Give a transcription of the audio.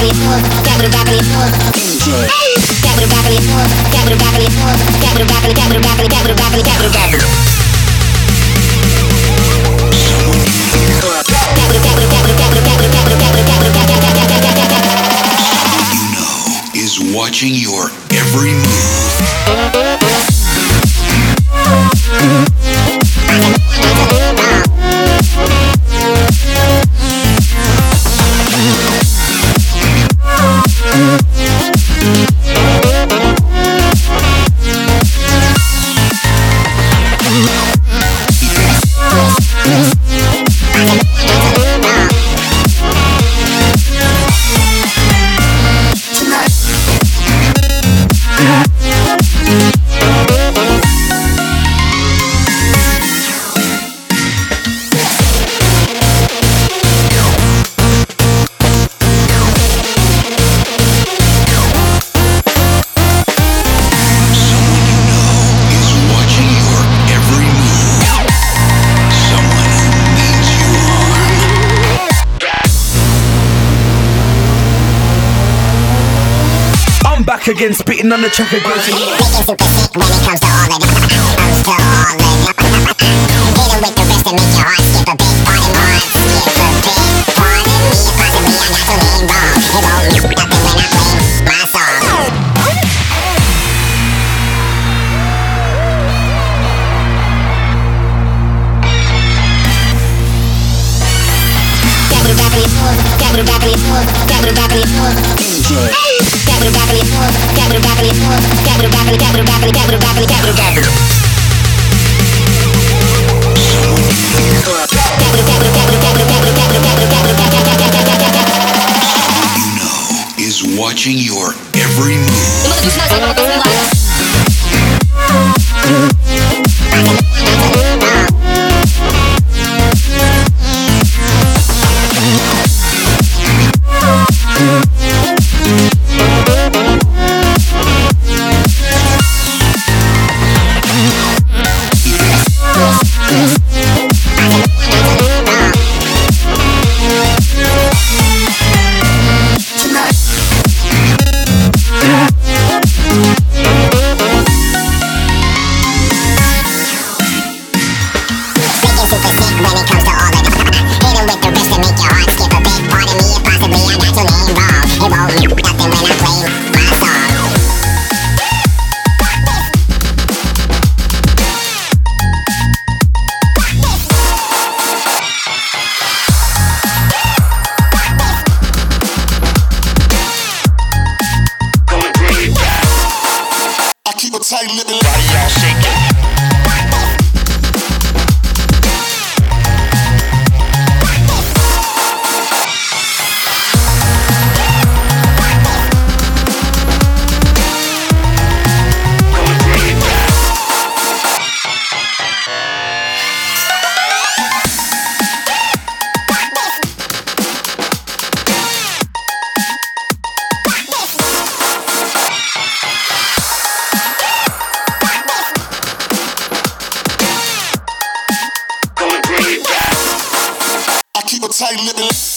Is watching your every move. Again, spitting on the track again. Making super sick when it comes to all of it. Hit him with the rest and make your heart skip a beat. Pardon me, possibly I'm not totally wrong. It won't mean nothing when I play my song. Is watching your every move. Tight little body, y'all shake it. Tight little